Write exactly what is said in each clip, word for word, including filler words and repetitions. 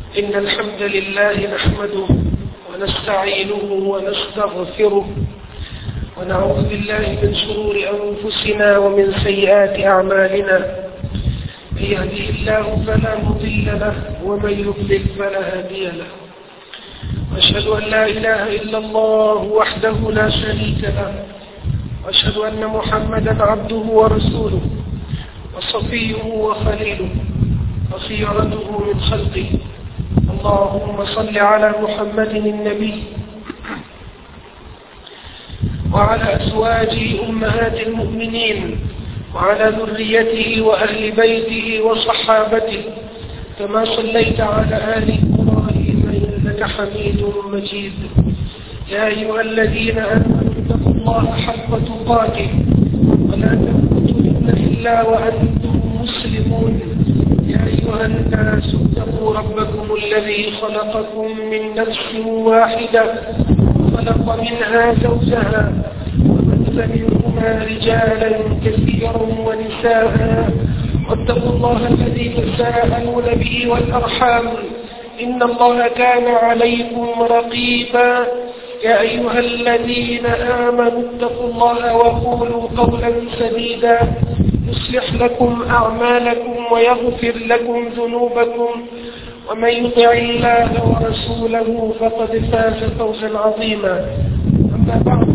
إن الحمد لله نحمده ونستعينه ونستغفره ونعوذ بالله من شرور أنفسنا ومن سيئات أعمالنا من يهده الله فلا مضل له ومن يضلل فلا هادي له وأشهد أن لا إله إلا الله وحده لا شريك له وأشهد أن محمدا عبده ورسوله وصفيه وخليله وخيرته من خلقه اللهم صل على محمد النبي وعلى أزواجه أمهات المؤمنين وعلى ذريته وأهل بيته وصحابته كما صليت على آل إبراهيم إنك حميد مجيد يا أيها الذين آمنوا اتقوا الله حق تقاته ولا تموتن إلا وأنتم مسلمون يا أيها الناس اتقوا ربكم الذي خلقكم من نفس واحدة خلق منها زوجها وبث منهما رجالا كثيرا ونساء واتقوا الله الذي تساءلون به والأرحام إن الله كان عليكم رقيبا يا أيها الذين آمنوا اتقوا الله وقولوا قولا سديدا يصلح لكم أعمالكم ويغفر لكم ذنوبكم ومن يطع الله ورسوله فقد فاز فوزا عظيما أما بعد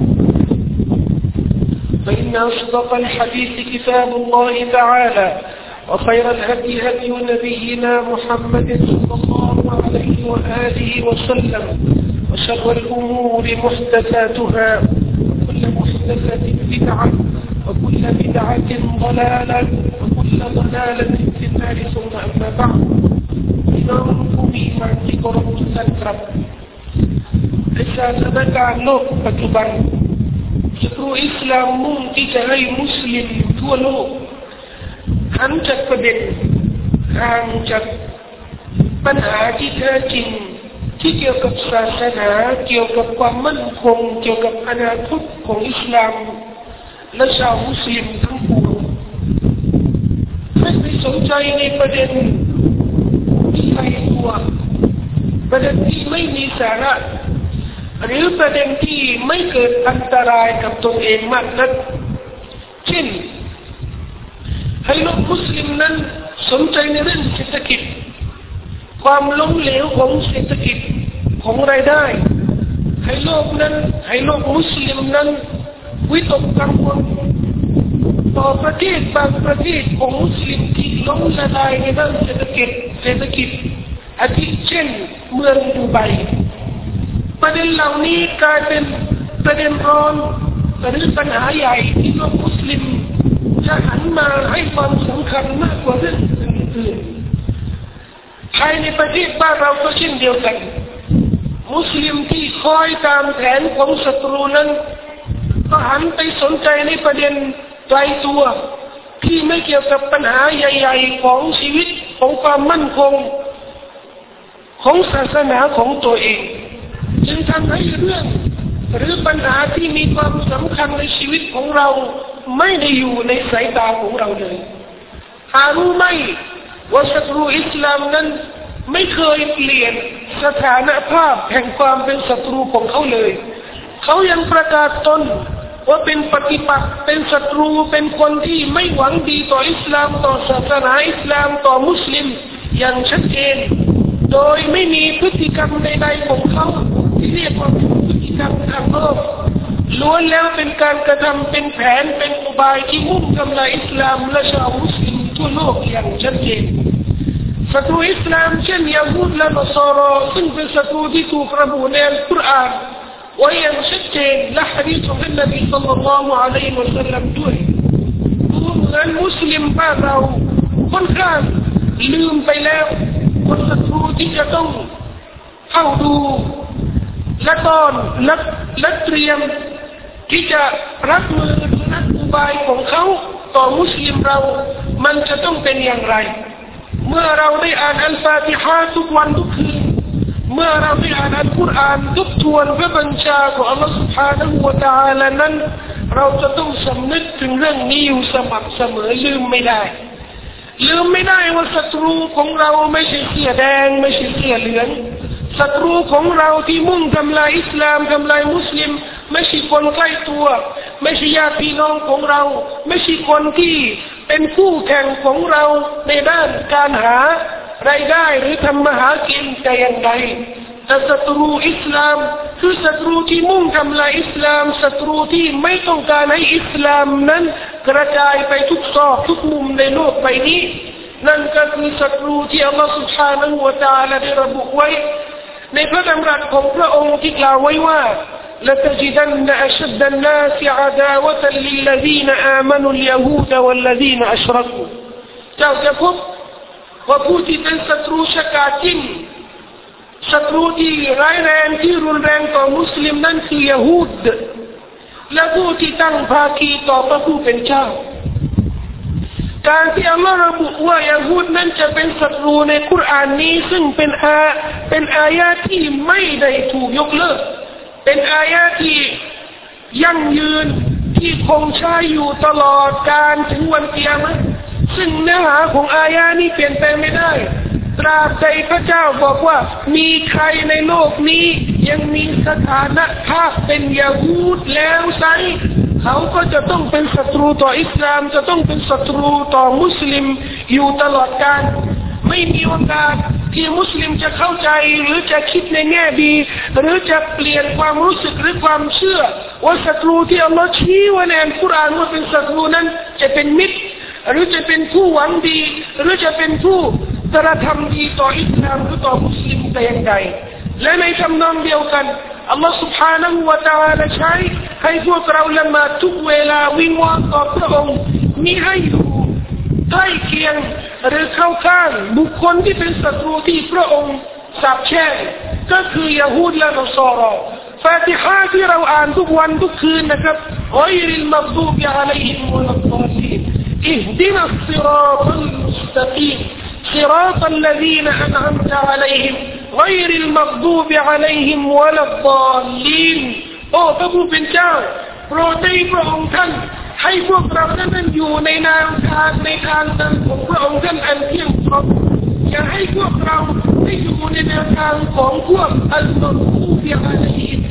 فإن أصدق الحديث كتاب الله تعالى وخير الهدي هدي نبينا محمد صلى الله عليه وآله وسلم وشر الأمور محدثاتها وكل محدثة بدعة وكل بدعة ضلالة وكل ضلالة في النار ثم أما بعدน้องผู้มีความที่เคารพทุกท่านครับในสถานการณ์โลกปัจจุบันศัตรูอิสลามมุ่งที่จะให้มุสลิมทั่วโลกหันจากประเด็นห่างจากปัญหาที่แท้จริงที่เกี่ยวกับศาสนาเกี่ยวกับความมั่นคงเกี่ยวกับอนาคตของอิสลามและชาวมุสลิมทั้งปวงให้ไปสนใจในประเด็นที่ไกลตัวประเด็นที่ไม่มีสาระหรือประเด็นที่ไม่เกิดอันตรายกับตนเองมากนักเช่นให้โลกมุสลิมนั้นสนใจในเรื่องเศรษฐกิจความล้มเหลวของเศรษฐกิจของรายได้ให้โลกนั้นให้โลกมุสลิมนั้นวิตกกังวลต่อประเทศบางประเทศของมุสลิมที่ล้มละลายในด้านเศรษฐกิจเศรษฐกิจอาทิเช่นเมืองดูไบประเด็นเหล่านี้กลายเป็นประเด็นร้อนหรือปัญหาใหญ่ที่โลกมุสลิมจะหันมาให้ความสำคัญมากกว่าเรื่องอื่นภายในประเทศบ้านเราก็เช่นเดียวกันมุสลิมที่คอยตามแผนของศัตรูนั้นก็หันไปสนใจในประเด็นไกลตัวที่ไม่เกี่ยวกับปัญหาใหญ่ๆของชีวิตของความมั่นคงของศาสนาของตัวเองจึงทำให้เรื่องหรือปัญหาที่มีความสำคัญในชีวิตของเราไม่ได้อยู่ในสายตาของเราเลยหารู้ไหมว่าศัตรูอิสลามนั้นไม่เคยเปลี่ยนสถานภาพแห่งความเป็นศัตรูของเขาเลยเขายังประกาศตนว่าเป็นปฏิปักษ์เป็นศัตรูเป็นคนที่ไม่หวังดีต่ออิสลามต่อศาสนาอิสลามต่อมุสลิมอย่างชัดเจนโดยไม่มีพฤติกรรมใดๆของเขาที่เรียกว่าพฤติกรรมทางโลกล้วนแล้วเป็นการกระทำเป็นแผนเป็นอุบายที่มุ่งทำลายอิสลามและชาวมุสลิมทั่วโลกอย่างชัดเจนศัตรูอิสลามเช่นยะฮูดและนอสารอซึ่งเป็นศัตรูที่ถูกระบุในอัลกุรอานไว้อย่างชัดเจนและหะดีษของท่านนบีศ็อลลัลลอฮุอะลัยฮิวะซัลลัมด้วยดูเหมือนมุสลิมบ้านเราค่อนข้างลืมไปแล้วคนศัตรูที่จะต้องเข้าดูและต้อนและและเตรียมที่จะรับมือนักอุบายของเขาต่อมุสลิมเรามันจะต้องเป็นอย่างไรเมื่อเราได้อ่านอัลฟาติฮะทุกวันทุกคืนเมื่อเราได้อ่านอัลกุรอานทบทวนพระบัญชาของอัลลอฮฺ سبحانه และ تعالى นั้น เราจะต้องสำนึกถึงเรื่องนี้อยู่สม่ำเสมอลืมไม่ได้ลืมไม่ได้ว่าศัตรูของเราไม่ใช่เสื้อแดงไม่ใช่เสื้อเหลืองศัตรูของเราที่มุ่งทำลายอิสลามทำลายมุสลิมไม่ใช่คนใกล้ตัวไม่ใช่ญาติพี่น้องของเราไม่ใช่คนที่เป็นคู่แข่งของเราในด้านการหารายได้หรือทำมาหากินแต่อย่างใดแต่ศัตรูอิสลามคือศัตรูที่มุ่งทำลายอิสลามศัตรูที่ไม่ต้องการให้อิสลามนั้นกระจายไปทุกซอกทุกมุมในโลกใบนี้นั่นก็คือศัตรูที่อัลลอฮฺ سبحانه และ تعالى ได้ระบุไว้ในพระดำรัสของพระองค์ที่กล่าวไว้ว่าلتجدن أشد الناس عداوة للذين آمنوا اليهود والذين أشركوا เจ้าจะพบว่าผู้ที่เป็นศัตรูชะกาจจริงศัตรูที่ร้ายแรงที่รุนแรงต่อมุสลิมนั่นคือยะฮูดและผู้ที่ตั้งภาคีต่อพระผู้เป็นเจ้าการที่อัลลอฮฺระบุว่ายะฮูดนั้นจะเป็นศัตรูในกุรอานนี้ซึ่งเป็นอาเป็นอายะห์ที่ไม่ได้ถูกยกเลิกเป็นอายะห์ที่ยั่งยืนที่คงใช้อยู่ตลอดกาลถึงวันกิยามะห์ซึ่งเนื้อหาของอายะห์นี้เปลี่ยนแปลงไม่ได้ตราบใดพระเจ้าบอกว่ามีใครในโลกนี้ยังมีสถานะภาพเป็นยะฮูดแล้วไซเขาก็จะต้องเป็นศัตรูต่ออิสลามจะต้องเป็นศัตรูต่อมุสลิมอยู่ตลอดกาลไม่มีโอกาสที่มุสลิมจะเข้าใจหรือจะคิดในแง่ดีหรือจะเปลี่ยนความรู้สึกหรือความเชื่อว่าศัตรูที่อัลลอฮฺชี้ไว้ในอัลกุรอานว่าเป็นศัตรูนั้นจะเป็นมิตรหรือจะเป็นผู้หวังดีหรือจะเป็นผู้กระทำดีต่ออิสลามหรือต่อมุสลิมแต่อย่างใดและในทำนองเดียวกันอัลลอฮฺ سبحانه และ تعالى ใช้ให้พวกเราละหมาดทุกเวลาวิงวอนต่อพระองค์มิให้อยู่ใกล้เคียงหรือเข้าข้างบุคคลที่เป็นศัตรูที่พระองค์สาปแช่งก็คือยะฮูดและนอสารอฟาติฮะที่เราอ่านทุกวันทุกคืนนะครับกัยริลมัฆฎูบอะลัยฮิมวะลัดฎอลลีนอิฮดินัสศิรอตัลมุสตะกีมصراط الذين أنعمت عليهم غير المغضوب عليهم ولا الضالين โอ้พระผู้เป็นเจ้าโปรดให้พระองค์ท่านให้พวกเรานั้นอยู่ในแนวทางในทางนั้นของพระองค์ท่านอันเที่ยงตรงอย่าให้พวกเราได้อยู่ในแนวทางของพวกอัลลอฮฺที่อะไร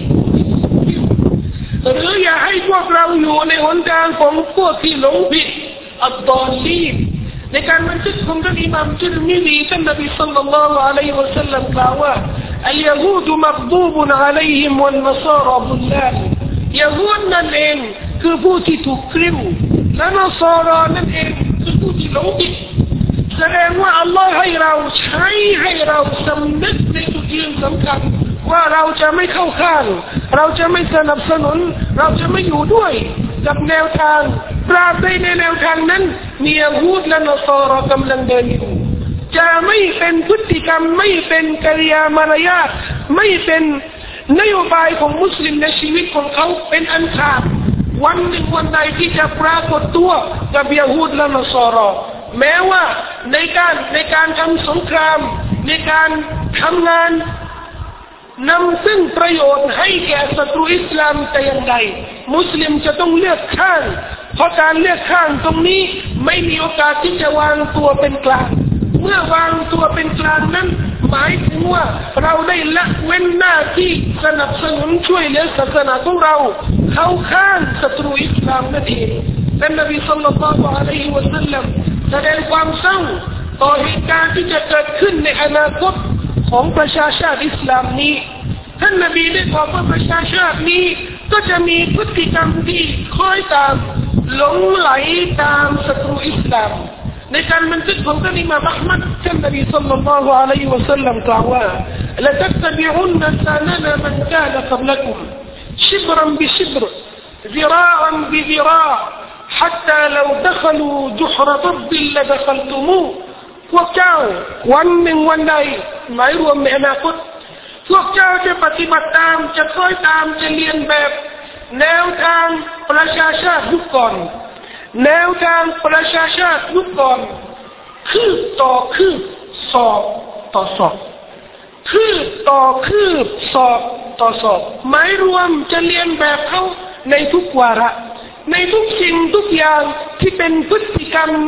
หรืออย่าให้พวกเราอยู่ในหนทางของพวกที่หลงผิดอัลลอฮฺในการบันทึกของท่านอิหม่ามติรมิซีท่านนบีศ็อลลัลลอฮุอะลัยฮิวะซัลลัมกล่าวว่าอัลยะฮูดมัฆฎูบอะลัยฮิมวัลนศาราบุลลาฮยะฮูดนั่นเองคือผู้ที่ถูกกริ้วและนศารานั่นเองคือผู้ที่หลงผิดแสดงว่าอัลลอฮ์ให้เราใช้ให้เราสำนึกในจุดยืนสำคัญว่าเราจะไม่เข้าข้างเราจะไม่สนับสนุนเราจะไม่อยู่ด้วยกับแนวทางตราบใดในแนวทางนั้นมียะฮูดและนศารากำลังเดินอยู่จะไม่เป็นพฤติกรรมไม่เป็นกิริยามารยาทไม่เป็นนโยบายของมุสลิมในชีวิตของเขาเป็นอันขาดวันหนึ่งวันใดที่จะปรากฏตัวกับยะฮูดและนศารอแม้ว่าในการในการทำสงครามในการทำงานนำซึ่งประโยชน์ให้แก่ศัตรูอิสลามแต่อย่างใดมุสลิมจะต้องเลือกข้างเพราะการเลือกข้างตรงนี้ไม่มีโอกาสที่จะวางตัวเป็นกลางเมื่อวางตัวเป็นกลางนั้นหมายถึงว่าเราได้ละเว้นหน้าที่สนับสนุนช่วยเหลือศาสนาของเราเข้าข้างศัตรูอิสลามนั่นเองและนบีศ็อลลัลลอฮุอะลัยฮิวะซัลลัมแสดงความเศร้าต่อเหตุการณ์ที่จะเกิดขึ้นในอนาคตของประชาชาติอิสลามนี้ท่านนบีได้บอกว่าประชาชาตินี้ก็จะมีพฤติกรรมที่คล้อยตามหลงไหลตามศัตรูอิสลามในการบันทึกของท่านอิหม่ามอะห์มัดท่านนบีศ็อลลัลลอฮุอะลัยฮิวะซัลลัมกล่าวว่าละตัตบิอุนซานะนะมันกานะกับละกุมชิบรันบิชิบรذراعا بذراع حتى لو دخلوا جحر ضب لدخلتموه พวกเจ้าวันหนึ่งวันใดหมายรวมในอนาคตพวกเจ้าจะปฏิบัติตามจะคล้อยตามจะเรียนแบบแนวทางประชาชาติยุคก่อนแนวทางประชาชาติยุคก่อนคืบต่อคืบศอกต่อศอกคืบต่อคืบศอกต่อศอกหมายรวมจะเรียนแบบเขาในทุกวาระในทุกสิ่งทุกอย่างที่เป็นพฤติกรรม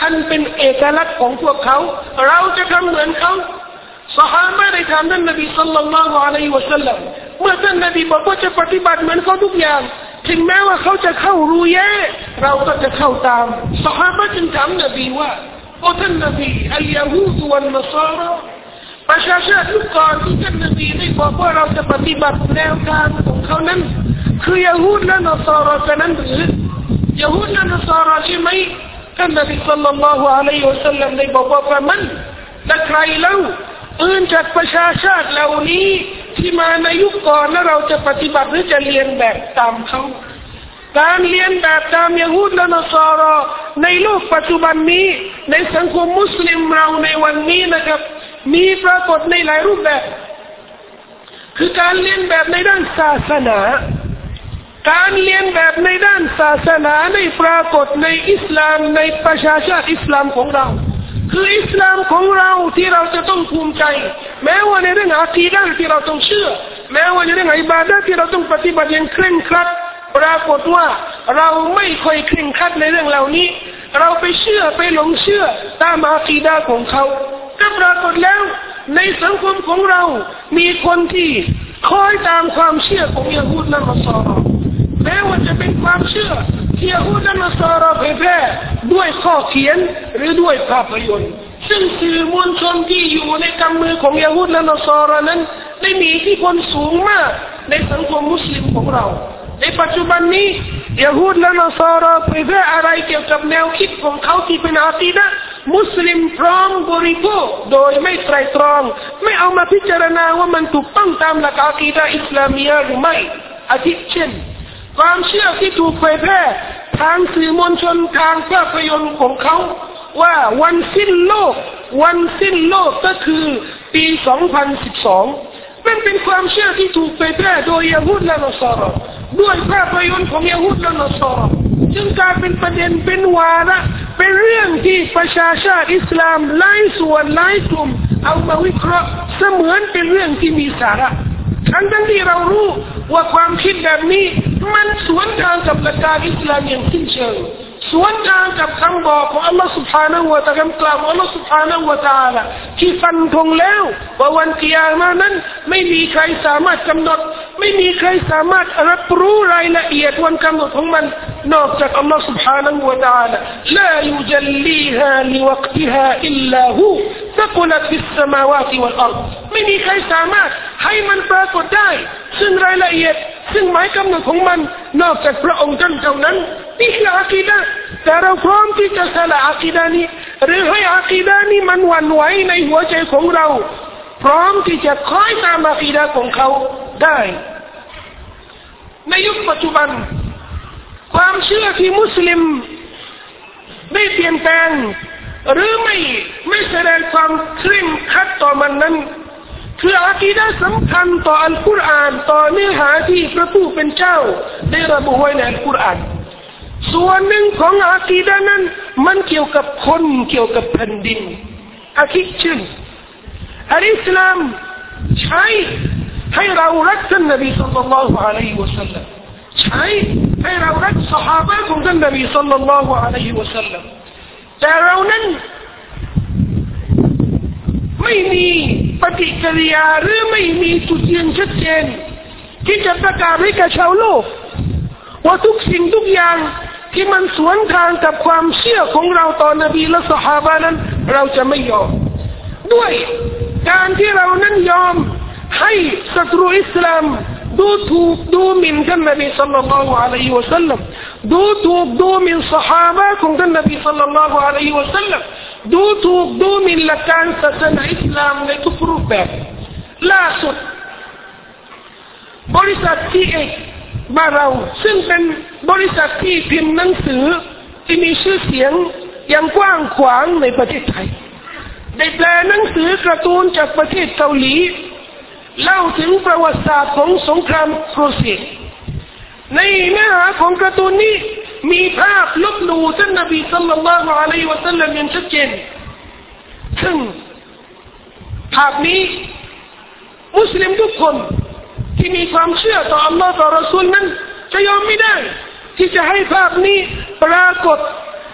อันเป็นเอกลักษณ์ของพวกเขาเราจะทำเหมือนเขาซอฮาบะห์ได้ถามท่านนบีศ็อลลัลลอฮุอะลัยฮิวะซัลลัมเมื่อท่านนบีบอกว่าจะปฏิบัติเหมือนเขาทุกอย่างถึงแม้ว่าเขาจะเข้ารูแย่เราก็จะเข้าตามซอฮาบะห์จึงถามนบีว่าโอ้ท่านนบีอัลยะฮูดวัลนศาราประชาชาติยุคก่อนที่ท่านนบีได้บอกว่าเราจะปฏิบัติแนวทางของเขานั้นคือยะฮูดและนศารากันนั้นหรือยะฮูดและนศาราใช่ไหมท่านนบีศ็อลลัลลอฮุอะลัยฮิวะซัลลัมได้บอกว่าว่ามันและใครเล่าอื่นจากประชาชาติเหล่านี้ที่มาในยุคก่อนแล้วเราจะปฏิบัติหรือจะเรียนแบบตามเขาการเรียนแบบตามยะฮูดและนศาราในโลกปัจจุบันนี้ในสังคมมุสลิมเราในวันนี้นะครับมีปรากฏในหลายรูปแบบคือการเรียนแบบในด้านศาสนาการเรียนแบบในด้านศาสนาในปรากฏในอิสลามในประชาชาติอิสลามของเราคืออิสลามของเราที่เราจะต้องภูมิใจแม้ว่าในเรื่องอาคีดะห์ที่เราต้องเชื่อแม้ว่าในเรื่องอิบาดะห์ที่เราต้องปฏิบัติอย่างเคร่งครัดปรากฏว่าเราไม่ค่อยเคร่งครัดในเรื่องเหล่านี้เราไปเชื่อไปหลงเชื่อตามอาคีดะห์ของเขาก็ปรากฏแล้วในสังคมของเรามีคนที่คอยตามความเชื่อของยะฮูดและนศาราแม้ว่าจะเป็นความเชื่อที่ยะฮูดและนศาราเผยแพร่ด้วยข้อเขียนหรือด้วยภาพยนตร์ซึ่งสื่อมวลชนที่อยู่ในกำมือของยะฮูดและนศารานั้นได้มีอิทธิพลสูงมากในสังคมมุสลิมของเราในปัจจุบันนี้ยะฮูดและนศาราเผยแพร่อะไรเกี่ยวกับแนวคิดของเขาที่เป็นอากีดะห์มุสลิมพร้อมบริโภคโดยไม่ไตร่ตรองไม่เอามาพิจารณาว่ามันถูกต้องตามหลักอากีดะห์อิสลามียะห์หรือไม่อาทิเช่นความเชื่อที่ถูกเผยแพร่ทางสื่อมวลชนทางภาพยนตร์ของเขาว่าวันสิ้นโลกวันสิ้นโลกก็คือปีสองพันสิบสองนั่นเป็นความเชื่อที่ถูกเผยแพร่โดยยะฮูดและนศาราด้วยภาพยนตร์ของยะฮูดและนศาราจึงกลายเป็นประเด็นเป็นวาระเป็นเรื่องที่ประชาชาติอิสลามหลายส่วนหลายกลุ่มเอามาวิเคราะห์เสมือนเป็นเรื่องที่มีสาระทั้งทั้งที่เรารู้ว่าความคิดแบบนี้มันสวนทางกับหลักการอิสลามอย่างสิ้นเชิงสวนทางกับคำบอกของอัลลอฮฺ سبحانه และ تعالى คำกล่าวของอัลลอฮฺ سبحانه และ تعالى ที่ฟันธงแล้วว่าวันกิยามะห์นั้นไม่มีใครสามารถกำหนดไม่มีใครสามารถรับรู้รายละเอียดวันกำหนดของมันนอกจากอัลลอฮฺ سبحانه และ تعالى لا يجليها لوقتها إلا هو ثقلت في السماوات والأرض ไม่มีใครสามารถให้มันปรากฏได้ซึ่งรายละเอียดซึ่งหมายกำหนดของมันนอกจากพระองค์ท่านเท่านั้นนี่คืออากีดะห์แต่เราพร้อมที่จะสละอากีดะห์นี้หรือให้อากีดะห์นี้มันหวั่นไหวในหัวใจของเราพร้อมที่จะคอยตามอากีดะห์ของเขาได้ในยุคปัจจุบันความเชื่อที่มุสลิมได้เปลี่ยนแปลงหรือไม่ไม่แสดงความเคร่งครัดต่อมันนั้นคืออากีดะห์สำคัญต่ออัลกุรอานต่อเนื้อหาที่พระผู้เป็นเจ้าได้ระบุไว้ในอัลกุรอานส่วนหนึ่งของอากีดะห์นั้นมันเกี่ยวกับคนเกี่ยวกับแผ่นดินอาทิเช่นอัลอิสลามใช้ให้เรารักท่านนบีศ็อลลัลลอฮุอะลัยฮิวะซัลลัมใช้ให้เรารักซอฮาบะห์ของท่านนบีศ็อลลัลลอฮุอะลัยฮิวะซัลลัมแต่เรานั้นไม่มีปฏิกิริยาหรือไม่มีจุดยืนชัดเจนที่จะประกาศให้กับชาวโลกว่าทุกสิ่งทุกอย่างที่มันสวนทางกับความเชื่อของเราต่อนบีและซอฮาบะห์นั้นเราจะไม่ยอมด้วยการที่เรานั้นยอมให้ศัตรูอิสลามดูถูกดูหมิ่นท่านนบีศ็อลลัลลอฮุอะลัยฮิวะซัลลัมดูถูกดูหมิ่นซอฮาบะห์ของท่านนบีศ็อลลัลลอฮุอะลัยฮิวะซัลลัมดูถูกดูหมิ่นหลักการศาสนาอิสลามในทุกรูปแบบล่าสุดบริษัทที่เอกบ้านเราซึ่งเป็นบริษัทที่พิมพ์หนังสือที่มีชื่อเสียงอย่างกว้างขวางในประเทศไทยได้แปลหนังสือการ์ตูนจากประเทศเกาหลีเล่าถึงประวัติศาสตร์ของสงครามโครเซียในเนื้อหาของการ์ตูนนี้มีภาพลบหลู่ท่านนบีศ็อลลัลลอฮุอะลัยฮิวะซัลลัมอย่างชัดเจนซึ่งภาพนี้มุสลิมทุกคนที่มีความเชื่อต่ออัลลอฮ์ต่อรอซูลนั้นจะยอมไม่ได้ที่จะให้ภาพนี้ปรากฏ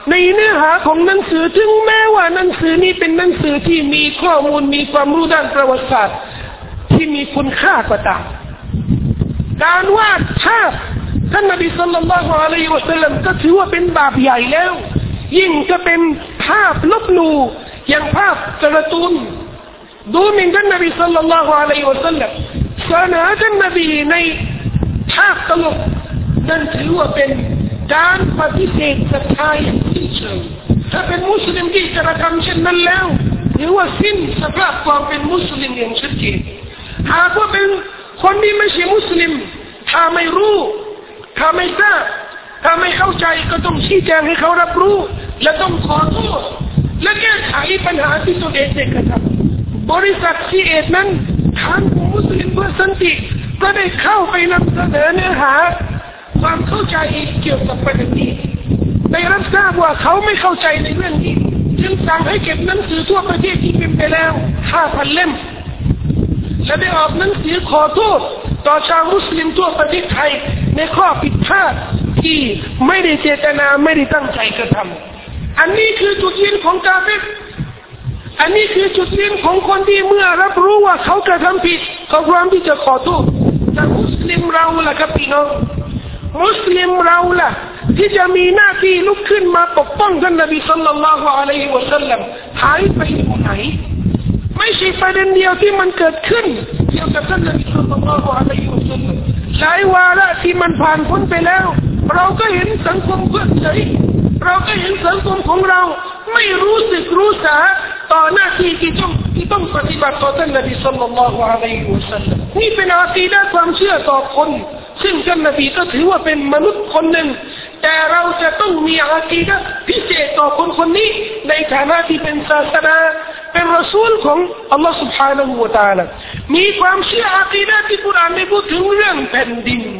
ในเนื้อหาของหนังสือถึงแม้ว่าหนังสือนี้เป็นหนังสือที่มีข้อมูลมีความรู้ด้านประวัติศาสตร์ที่มีคุณค่ากว่าตามการวาดภาพท่านนบีศ็อลลัลลอฮุอะลัยฮิวะซัลลัมก็ถือว่าเป็นบาปใหญ่แล้วยิ่งจะเป็นภาพลบหลู่อย่างภาพการ์ตูนดูหมิ่นท่านนบีศ็อลลัลลอฮุอะลัยฮิวะซัลลัมเสนอท่านนบีในภาพตลกนั่นถือว่าเป็นการปฏิเสธศรัทธาอย่างสิ้นเชิงถ้าเป็นมุสลิมที่กระทำเช่นนั้นแล้วถือว่าสิ้นสภาพความเป็นมุสลิมอย่างชัดเจนหากว่าเป็นคนที่ไม่ใช่มุสลิมถ้าไม่รู้ถ้าไม่ทราบถ้าไม่เข้าใจก็ต้องชี้แจงให้เขารับรู้และต้องขอโทษและแก้ไขปัญหาที่ตัวเองได้กระทำบริษัทซีเอทนั้นทางมุสลิมเพื่อสันติก็ได้เข้าไปนำเสนอเนื้อหาความเข้าใจเกี่ยวกับประเด็นนี้ได้รับทราบว่าเขาไม่เข้าใจในเรื่องนี้จึงสั่งให้เก็บหนังสือทั่วประเทศที่พิมพ์ไปแล้ว ห้าพัน เล่มและได้ออกหนังสือขอโทษต่อชาวมุสลิมทั่วประเทศไทยในข้อผิดพลาดที่ไม่ได้เจตนาไม่ได้ตั้งใจกระทำอันนี้คือจุดยืนของกาเฟรอันนี้คือจุดยืนของคนที่เมื่อรับรู้ว่าเขากระทำผิดเขาพร้อมที่จะขอโทษแต่มุสลิมเราล่ะครับพี่น้องมุสลิมเราล่ะที่จะมีหน้าที่ลุกขึ้นมาปกป้องท่านนบีศ็อลลัลลอฮุอะลัยฮิวะซัลลัมหายไปไหนไม่ใช่ประเด็นเดียวที่มันเกิดขึ้นเกี่ยวกับท่านนบีศ็อลลัลลอฮุอะลัยฮิวะซัลลัมหลายวาระที่มันผ่านพ้นไปแล้วเราก็เห็นสังคมเพื่อเฉยเราก็เห็นสังคมของเราไม่รู้สึกรู้สาต่อหน้าที่ที่ต้องที่ต้องปฏิบัติต่อท่านนบีศ็อลลัลลอฮุอะลัยฮิวะซัลลัมนี่เป็นอากีดะห์ความเชื่อต่อคนซึ่งท่านนบีก็ถือว่าเป็นมนุษย์คนหนึ่งแต่เราจะต้องมีอากีดะห์พิเศษต่อคนคนนี้ในฐานะที่เป็นศาสดาเป็นรอซูลของอัลลอฮฺ سبحانه และ تعالى มีความเชื่ออากีดะห์ที่กุรอานได้พูดถึงเรื่องแผ่นดิน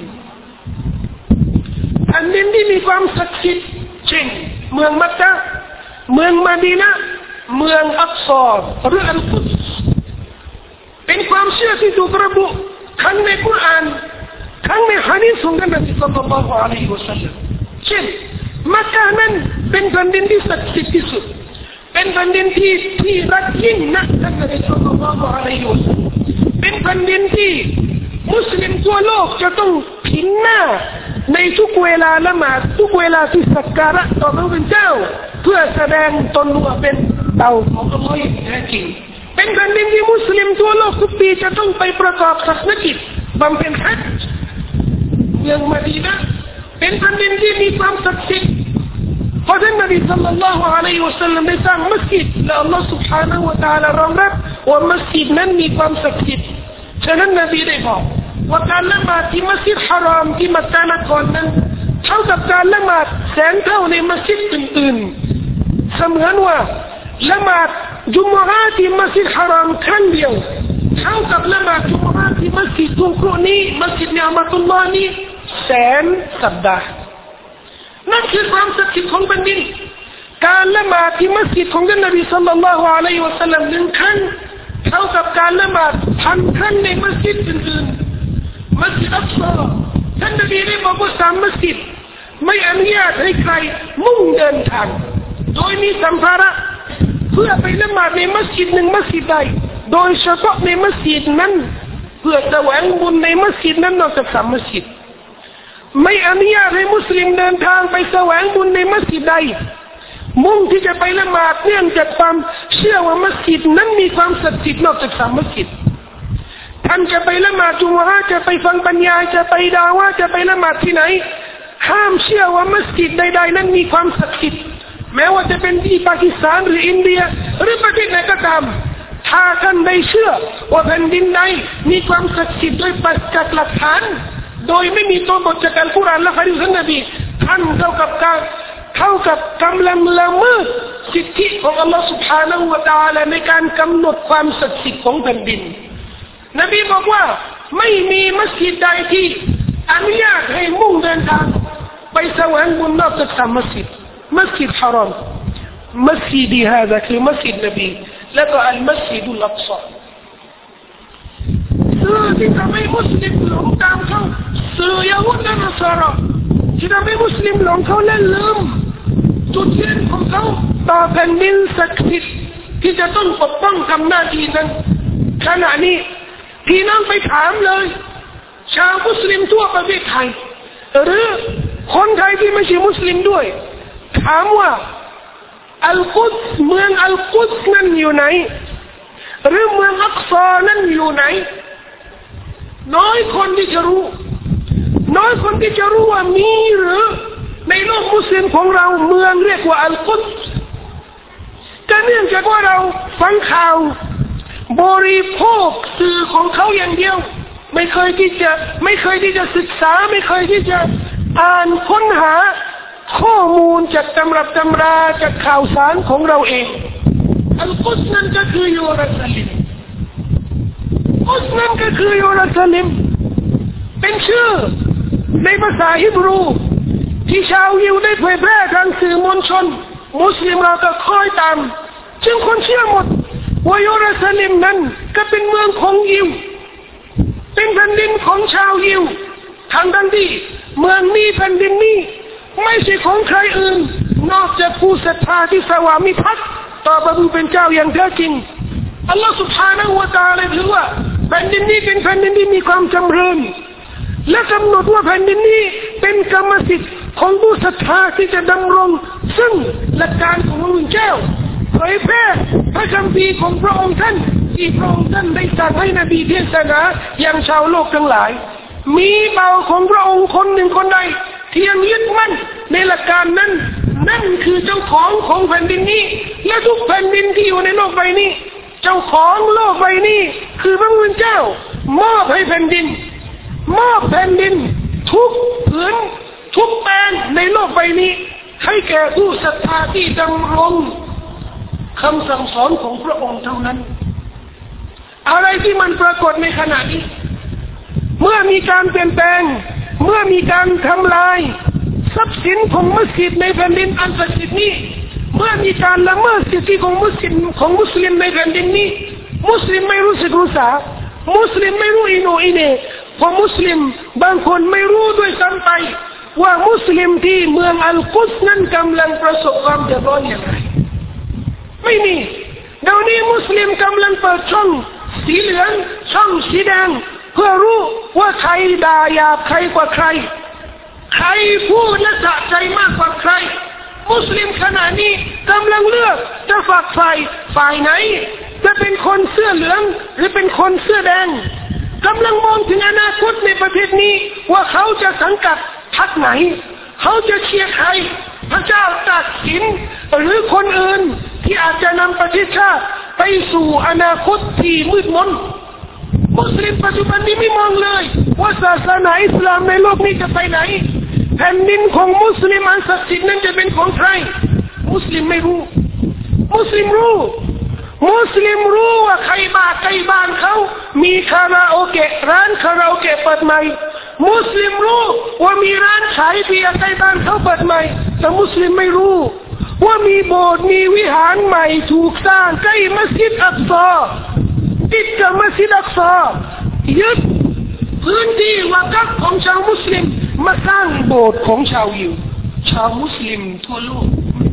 แผ่นดินที่มีความศักดิ์สิทธิ์เช่นเมืองมักกะห์เมืองมะดีนะห์เมืองอักษรหรืออัลกุดสเป็นความเชื่อที่ถูกระบุทั้งในกุรอานทั้งในหะดีษของท่านนบีศ็อลลัลลอฮุอะลัยฮิวะซัลลัมเช่นมักกะห์นั้นเป็นแผ่นดินที่ศักดิ์สิทธิ์ที่สุดเป็นแผ่นดินที่ที่รักยิ่งนักท่านนบีศ็อลลัลลอฮุอะลัยฮิวะซัลลัมเป็นแผ่นดินที่มุสลิมทั่วโลกจะต้องพิงหน้าในทุกเวลาละหมาดทุกเวลาที่สักการะต่อพระผู้เป็นเจ้าเพื่อแสดงตนว่าเป็นเต่าของอัลลอฮฺอย่างแท้จริงเป็นแผ่นดินที่มุสลิมทั่วโลกทุกปีจะต้องไปประกอบศาสนกิจบำเพ็ญฮัจญ์เมืองมะดีนะห์เป็นแผ่นดินที่มีความศักดิ์สิทธิ์เพราะท่านนบีศ็อลลัลลอฮุอะลัยฮิวะซัลลัมได้สร้างมัสยิดและอัลลอฮฺ سبحانه และ تعالى รองรับว่ามัสยิดนั้นมีความศักดิ์สิทธิ์ฉะนั้นนบีได้บอกว่าการละหมาดที่มัสยิดฮารอมที่มักกะห์นครนั้นเท่ากับการละหมาดแสนเท่าในมัสยิดอื่นๆเสมือนว่าละหมาดจุมอะห์ที่มัสยิดฮารอมครั้งเดียวเท่ากับละหมาดจุมอะห์ที่มัสยิดตรงกรุนี้มัสยิดเนียมะตุลลอฮ์นี้แสนสัปดาห์นั่นคือความศักดิ์สิทธิ์ของแผ่นดินการละหมาดที่มัสยิดของท่านนบีศ็อลลัลลอฮุอะลัยฮิวะซัลลัมหนึ่งครั้งเท่ากับการละหมาดพันครั้งในมัสยิดอื่นๆมัสยิดอักษรท่านนบีได้บอกว่าสามมัสยิดไม่อนุญาตให้ใครมุ่งเดินทางโดยมีสัมภาระเพื่อไปละหมาดในมัสยิดหนึ่งมัสยิดใดโดยเฉพาะในมัสยิดนั้นเพื่อแสวงบุญในมัสยิดนั้นนอกจากสามมัสยิดไม่อนุญาตให้มุสลิมเดินทางไปแสวงบุญในมัสยิดใดมุ่งที่จะไปละหมาดเนื่องจากความเชื่อว่ามัสยิดนั้นมีความศักดิ์สิทธิ์นอกจากสามมัสยิดท่านจะไปละหมาดจุมอะห์จะไปฟังบรรยายจะไปดาวะห์จะไปละหมาดที่ไหนห้ามเชื่อว่ามัสยิดใดๆนั้นมีความศักดิ์สิทธิ์แม้ว่าจะเป็นที่ปากีสถานหรืออินเดียหรือประเทศไหนก็ตามถ้าท่านได้เชื่อว่าแผ่นดินใดมีความศักดิ์สิทธิ์โดยปัจจัยหลักฐานโดยไม่มีตัวบทจากอัลกุรอานและหะดีษของนบีท่านเท่ากับการเท่ากับกำลังละเมิดสิทธิของอัลลอฮฺ سبحانه และ تعالى ในการกำหนดความศักดิ์สิทธิ์ของแผ่นดินนบีบอกว่าไม่มีมัสยิดใดที่อนุญาตให้มุ่งเดินทางไปแสวงบุญนอกจากสามมัสยิดมัสยิดฮารอมมัสยิดฮาซาคือมัสยิดนบีและก็อัลมัสยิดุลอักษอสื่อที่ทำให้มุสลิมหลงตามเขาสื่อยะฮูดและนัสรอที่ทำให้มุสลิมหลงเขาและลืมจุดยืนของเขาต่อแผ่นดินศักดิ์สิทธิ์ที่จะต้องปกป้องทำหน้าที่นั้นขณะนี้พี่น้องไปถามเลยชาวมุสลิมทั่วประเทศไทยหรือคนไทยที่ไม่ใช่มุสลิมด้วยถามว่าอัลกุดส์เมืองอัลกุดส์นั้นอยู่ไหนหรือเมืองอักซอนั้นอยู่ไหนน้อยคนที่จะรู้น้อยคนที่จะรู้ว่ามีหรือในโลกมุสลิมของเราเมืองเรียกว่าอัลกุดส์ก็เนื่องจากว่าเราฟังข่าวบริโภคสื่อของเขาอย่างเดียวไม่เคยที่จะไม่เคยที่จะศึกษาไม่เคยที่จะอ่านค้นหาข้อมูลจากตำรับตำราจากข่าวสารของเราเองอัลกุดส์นั้นก็คือเยรูซาเล็มกุดส์นั้นก็คือเยรูซาเล็มเป็นชื่อในภาษาฮิบรูที่ชาวยิวได้เผยแพร่ทางสื่อมวลชนมุสลิมเราก็คอยตามจึงคนเชื่อหมดว่าเยรูซาเล็มนั้นก็เป็นเมืองของยิวเป็นแผ่นดินของชาวยิวทางดังที่เมืองนี้แผ่นดินนี้ไม่ใช่ของใครอื่นนอกจากผู้ศรัทธาที่สวามิภักดิ์ต่อพระผู้เป็นเจ้าอย่างแท้จริงอัลลอฮฺ سبحانه และ تعالى ถือว่าแผ่นดินนี้เป็นแผ่นดินที่มีความจำเริญและกำหนดว่าแผ่นดินนี้เป็นกรรมสิทธิ์ของผู้ศรัทธาที่จะดำรงซึ่งหลักการของพระผู้เป็นเจ้าเผยแพร่พระคัมภีร์ของพระองค์ท่านที่พระองค์ท่านได้สั่งให้นบีเทศนาอย่างชาวโลกทั้งหลายมีเบาของพระองค์คนหนึ่งคนใดที่ยังยึดมั่นในหลักการนั้นนั่นคือเจ้าของของแผ่นดินนี้และทุกแผ่นดินที่อยู่ในโลกใบนี้เจ้าของโลกใบนี้คือพระผู้เป็นเจ้ามอบให้แผ่นดินมอบแผ่นดินทุกผืนทุกแปลงในโลกใบนี้ให้แก่ผู้ศรัทธาที่ดำรงคำสั่งสอนของพระองค์เท่านั้นอะไรที่มันปรากฏในขณะนี้เมื่อมีการเปลี่ยนแปลงเมื่อมีการทำลายทรัพย์สินของมุสลิมในแผ่นดินอันศักดิ์สิทธิ์นี้เมื่อมีการละเมิดสิทธิของมุสลิมของมุสลิมในแผ่นดินนี้มุสลิมไม่รู้สึกรู้สามุสลิมไม่รู้อิโนอิเนเพราะมุสลิมบางคนไม่รู้ด้วยซ้ำไปว่ามุสลิมที่เมืองอัลกุดส์นั้นกำลังประสบความเดือดร้อนอย่างไรไม่มีเดี๋ยวนี้มุสลิมกำลังเปิดช่องสีเหลืองช่องสีแดงเพื่อรู้ว่าใครด่าหยาบใครกว่าใครใครพูดและสะใจมากกว่าใครมุสลิมขณะนี้กำลังเลือกจะฝักใฝ่ฝ่ายไหนจะเป็นคนเสื้อเหลืองหรือเป็นคนเสื้อแดงกำลังมองถึงอนาคตในประเทศนี้ว่าเขาจะสังกัดพรรคไหนเขาจะเชียร์ใครพระเจ้าตากสินหรือคนอื่นที่อาจจะนำประเทศชาติไปสู่อนาคตที่มืดมนมุสลิมปัจจุบันนี้ไม่มองเลยว่าศาสนาอิสลามในโลกนี้จะไปไหนแผ่นดินของมุสลิมอันศักดิ์สิทธิ์นั้นจะเป็นของใครมุสลิมไม่รู้มุสลิมรู้มุสลิมรู้ว่าใครบ้าใครบ้านเขามีคาราโอเกะร้านคาราโอเกะเปิดใหม่มุสลิมรู้ว่ามีร้านขายเบียร์ใกล้บ้านเขาเปิดใหม่แต่มุสลิมไม่รู้ว่ามีโบสถ์มีวิหารใหม่ถูกสร้างใกล้มัสยิดอักซอติดกับมัสยิดอักซอยึดพื้นที่วะกัฟของชาวมุสลิมมาสร้างโบสถ์ของชาวยิวชาวมุสลิมทั่วโลก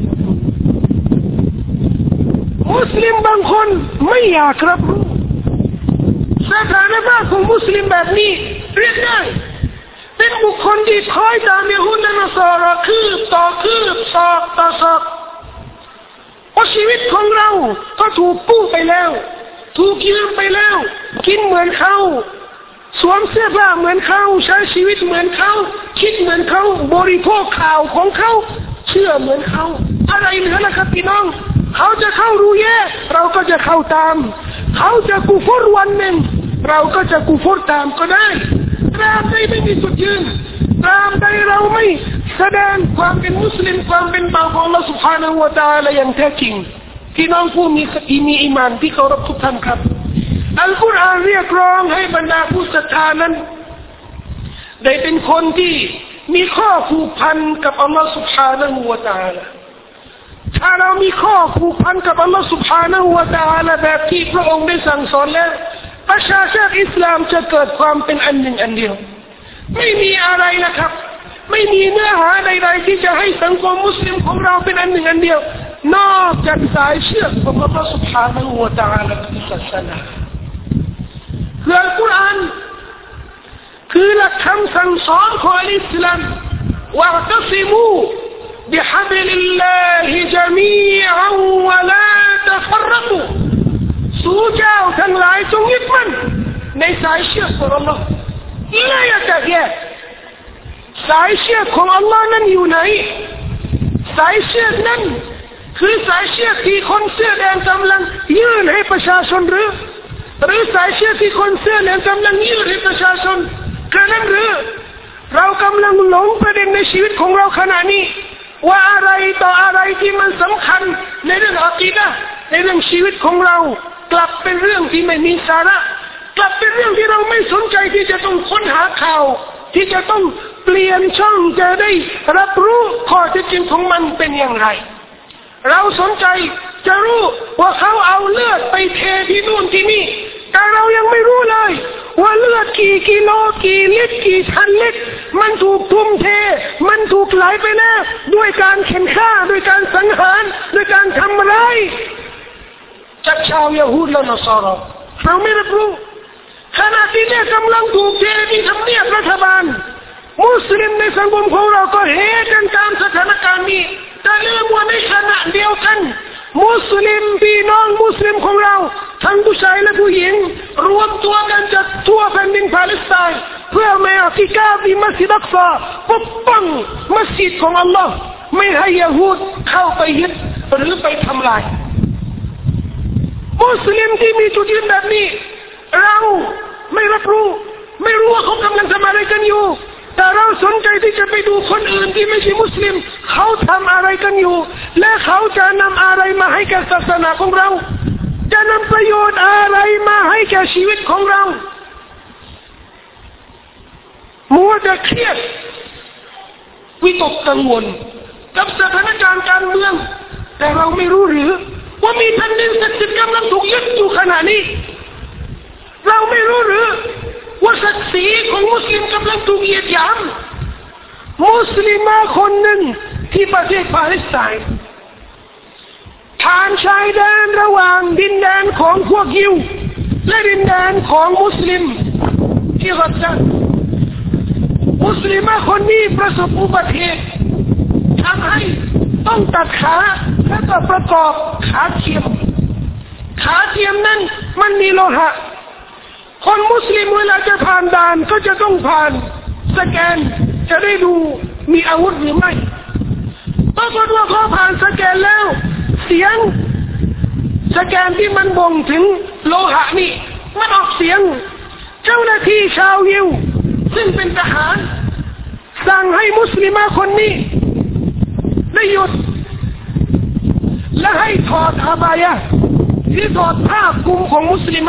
มุสลิมบางคนไม่อยากรับรู้สถานะของมุสลิมแบบนี้เรียกได้เป็นบุคคลที่คอยตามยะฮูดและนัสรอคืบต่อคืบศอกต่อศอกเพราะชีวิตของเราก็ถูกกู้ไปแล้วถูกยืมไปแล้วกินเหมือนเขาสวมเสื้อผ้าเหมือนเขาใช้ชีวิตเหมือนเขาคิดเหมือนเขาบริโภคข่าวของเขาเชื่อเหมือนเขาอะไรเหลือล่ะครับพี่น้องเขาจะเข้ารู้แย่เราก็จะเข้าตามเขาจะกุฟรวันหนึ่งเราก็จะกุฟรตามก็ได้ตราบใดไม่มีจุดยืนตราบใดเราไม่แสดงความเป็นมุสลิมความเป็นบ่าวของอัลเลาะห์ซุบฮานะฮูวะตะอาลาอย่างแท้จริงพี่น้องผู้มีมีอีหม่านที่เคารพทุกท่านครับอัลกุรอานเรียกร้องให้บรรดาผู้ศรัทธานั้นได้เป็นคนที่มีข้อผูกพันกับอัลเลาะห์ซุบฮานะฮูวะตะอาลาถ้าเรามีข้อผูกพันกับอัลลอฮฺ سبحانه และ تعالى แบบที่พระองค์ได้สั่งสอนแล้วประชาชาติอิสลามจะเกิดความเป็นอันหนึ่งอันเดียวไม่มีอะไรนะครับไม่มีเนื้อหาใดๆที่จะให้สังคมมุสลิมของเราเป็นอันหนึ่งอันเดียวนอกจากสายเชือกของอัลลอฮฺ سبحانه และ تعالى คือศาสนาคืออัลกุรอานคือหลักคำสั่งสอนของอิสลามวะตัซิมูบิฮับลิลลาฮิญะมีอันวะลาตะฟัรรกูสู่เจ้าทั้งหลายจงยึดมั่นในสายเชือกของอัลลอฮฺและอย่าแตกแยกสายเชือกของอัลลอฮ์นั้นอยู่ไหนสายเชือกนั้นคือสายเชือกที่คนเสื้อแดงกำลังยื่นให้ประชาชนหรือหรือสายเชือกที่คนเสื้อเหลืองกำลังยื่นให้ประชาชนแค่นั้นหรือเรากำลังหลงประเด็นในชีวิตของเราขณะนี้ว่าอะไรต่ออะไรที่มันสำคัญในเรื่องอะกีดะห์ในเรื่องชีวิตของเรากลับเป็นเรื่องที่ไม่มีสาระกลับเป็นเรื่องที่เราไม่สนใจที่จะต้องค้นหาข่าวที่จะต้องเปลี่ยนช่องจะได้รับรู้ข้อเท็จจริงของมันเป็นอย่างไรเราสนใจจะรู้ว่าเขาเอาเลือดไปเทที่นู่นที่นี่แต่เรายังไม่รู้เลยว่าเลือดกี่กิโลกี่ลิตรกี่พันลิตรมันถูกทุ่มเทมันถูกไหลไปแล้วด้วยการเข็นฆ่าด้วยการสังหารด้วยการทำร้ายจากชาวยะฮูดและนัสรอเราไม่รับรู้ขณะที่เนี่ยกำลังถูกเทที่ทำเนียบรัฐบาลมุสลิมในสังคมของเราก็เฮกันตามสถานการณ์นี้แต่เรื่องว่าในขณะเดียวกันมุสลิมพี่น้องมุสลิมของเราทั้งผู้ชายและผู้หญิงรวมตัวกันจากทั่วแผ่นดินปาเลสไตน์เพื่อมาอัติกาฟที่มัสยิดอักษาปกป้องมัสยิดของอัลลอฮ์ไม่ให้ยะฮูดเข้าไปยึดหรือไปทำลายมุสลิมที่มีจุดยืนแบบนี้เราไม่รับรู้ไม่รู้ว่าเขากำลังทำอะไรกันอยู่แต่เราสนใจที่จะไปดูคนอื่นที่ไม่ใช่มุสลิมเขาทำอะไรกันอยู่และเขาจะนำอะไรมาให้แก่ศาสนาของเราจะนำประโยชน์อะไรมาให้แก่ชีวิตของเรามัวแต่เครียดวิตกกังวลกับสถานการณ์การเมืองแต่เราไม่รู้หรือว่ามีแผ่นดินศักดิ์สิทธิ์กำลังถูกยึดอยู่ขณะนี้เราไม่รู้หรือว่าศักดิ์ศรีของมุสลิมกำลังถูกเหยียดหยามมุสลิมคนหนึ่งที่ประเทศปาเลสไตน์ผ่านชายแดนระหว่างดินแดนของพวกยิวและดินแดนของมุสลิมที่กัซซามุสลิมคนนี้ประสบอุบัติเหตุทำให้ต้องตัดขาและก็ประกอบขาเทียมขาเทียมนั้นมันมีโลหะคนมุสลิมเวลาจะผ่านด่านก็จะต้องผ่านสแกนจะได้ดูมีอาวุธหรือไม่ปรากฏว่าพอผ่านสแกนแล้วเสียงสแกนที่มันบ่งถึงโลหะนี่มันออกเสียงเจ้าหน้าที่ชาวยิวซึ่งเป็นทหารสั่งให้มุสลิมคนนี้ได้หยุดและให้ถอดอาบายะที่ถอดผ้าคลุมของมุสลิม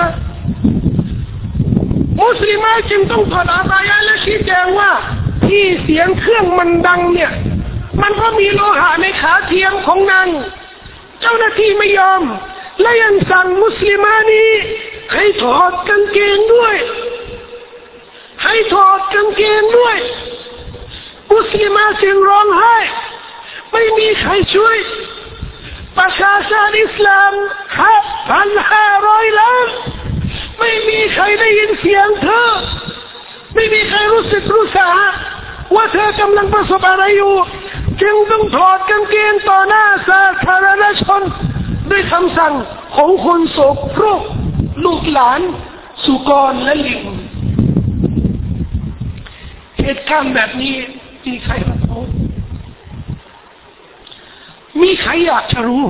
มุสลิมจึงต้องถอดอาบายะและชี้แจงว่าที่เสียงเครื่องมันดังเนี่ยมันก็มีโลหะในขาเทียมของนางเจ้าหน้าที่ไม่ยอมและยังสั่งมุสลิมานี้ให้ถอดกางเกงด้วยให้ถอดกางเกงด้วยมุสลิมาจึงร้องไห้ไม่มีใครช่วยประชาชาติอิสลามห้าพันห้าร้อยล้านไม่มีใครได้ยินเสียงเธอไม่มีใครรู้สึกรู้สาว่าเธอกำลังประสบอะไรอยู่จึงต้องถอดกางเกงต่อหน้าสาธารณชนด้วยคำสั่งของคนโสโครกลูกหลานสุกรและลิงเหตุการณ์แบบนี้มีใครรับรู้มีใครอยากจะรู้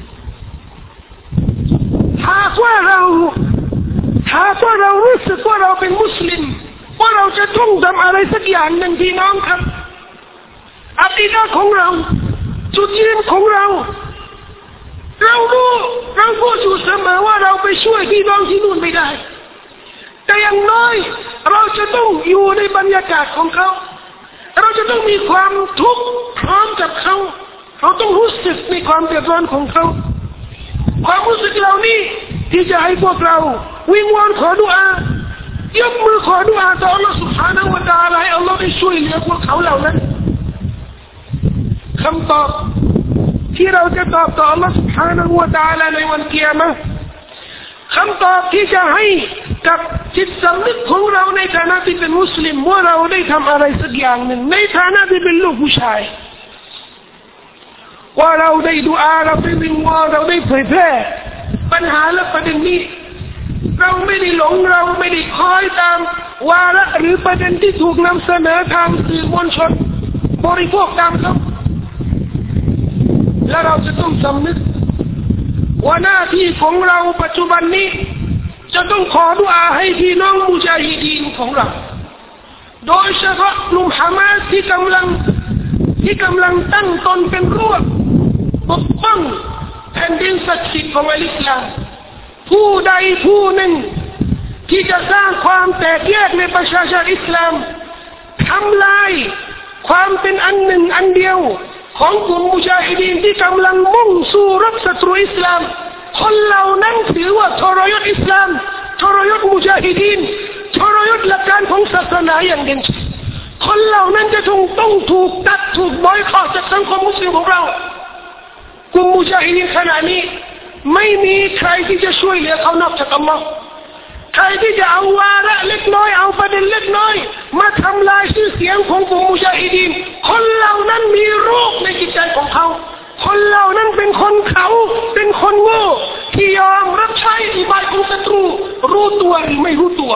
หากว่าเราหากว่าเรารู้สึกว่าเราเป็นมุสลิมว่าเราจะต้องทำอะไรสักอย่างหนึ่งพี่น้องครับอะกีดะห์ของเราจุดยืนของเราเรารู้เราพูดอยู่เสมอว่าเราไปช่วยพี่น้องที่นู่นไม่ได้แต่อย่างน้อยเราจะต้องอยู่ในบรรยากาศของเขาเราจะต้องมีความทุกข์พร้อมกับเขาเราต้องรู้สึกในความเดือดร้อนของเขาความรู้สึกเหล่านี้ที่จะให้พวกเราวิงวอนขอดุอายกมือขอดุอาต่อ Allah سبحانه และ تعالى ให้ Allah ได้ช่วยเหลือพวกเขาเหล่านั้นคำตอบที่เราจะตอบต่อ Allah سبحانه และ تعالى ในวันกิยามะห์คำตอบที่จะให้กับจิตสำนึกของเราในฐานะที่เป็นมุสลิมว่าเราได้ทำอะไรสักอย่างหนึ่งในฐานะที่เป็นลูกผู้ชายว่าเราได้ดุอาเราได้วิงวอนเราได้เผยแพร่ปัญหาและประเด็นนี้เราไม่ได้หลงเราไม่ได้คอยตามวาระหรือประเด็นที่ถูกนำเสนอทางสื่อมวลชนบริโภคตามเขาและเราจะต้องสำนึกว่าหน้าที่ของเราปัจจุบันนี้จะต้องขอดุอาให้พี่น้องมุญาฮิดีนของเราโดยเฉพาะกลุ่มฮามาสที่กำลังที่กำลังตั้งตนเป็นรั้วปกป้องแผ่นดินศักดิ์สิทธิ์ของอิสลามผู้ใดผู้หนึ่งที่จะสร้างความแตกแยกในประชาชาติอิสลามทำลายความเป็นอันหนึ่งอันเดียวของกลุ่มมุญาฮิดีนที่กำลังมุ่งสู่รบศัตรูอิสลามคนเหล่านั้นถือว่าทรยศอิสลามทรยศมุญาฮิดีนทรยศหลักการของศาสนาอย่างเด่นชัดคนเหล่านั้นจะต้องต้องถูกตัดถูกบอยคอตจากสังคมมุสลิมของเรากลุ่มมุญาฮิดีนขณะนี้ไม่มีใครที่จะช่วยเหลือเขานอกจากอัลลอฮ์ใครที่จะเอาวาระเล็กน้อยเอาประเด็นเล็กน้อยมาทำลายชื่อเสียงของกลุ่มมุญาฮิดีนคนเหล่านั้นมีโรคในจิตใจของเขาคนเหล่านั้นเป็นคนเขาเป็นคนโง่ที่ยอมรับใช้อุบายของศัตรูรู้ตัวหรือไม่รู้ตัว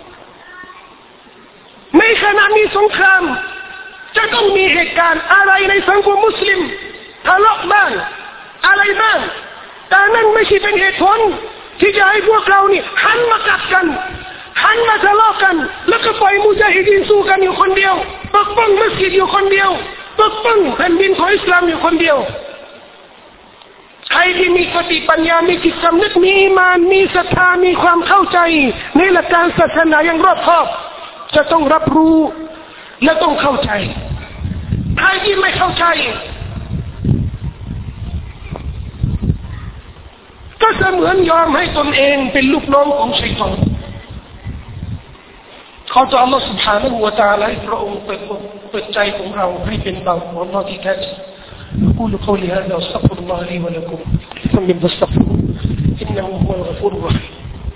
ในขณะมีสงครามจะต้องมีเหตุการณ์อะไรในสังคมมุสลิมทะเลาะบ้างอะไรบ้างแต่นั่นไม่ใช่เป็นเหตุผลที่จะให้พวกเรานี่หันมากัดกันหันมาทะเลาะกันแล้วก็ปล่อยมุญาฮิดีนสู้กันอยู่คนเดียวปกป้องมัสยิดอยู่คนเดียวปกป้องแผ่นดินของอิสลามอยู่คนเดียวใครที่มีสติปัญญามีจิตสำนึกมีอีมานมีศรัทธามีความเข้าใจในหลักการศาสนาอย่างรอบคอบจะต้องรับรู้และต้องเข้าใจใครที่ไม่เข้าใจก็เสมือนยอมให้ตนเองเป็นลูกน้องของชัยฏอนขอต่อ Allah سبحانه และ تعالى ให้พระองค์เปิดเปิดใจของเราให้เป็นเบาของ Allah ที่แท้จริงأقول قولي هذا واستغفر الله لي ولكم فمن فاستغفروه إنه هو الغفور الرحيم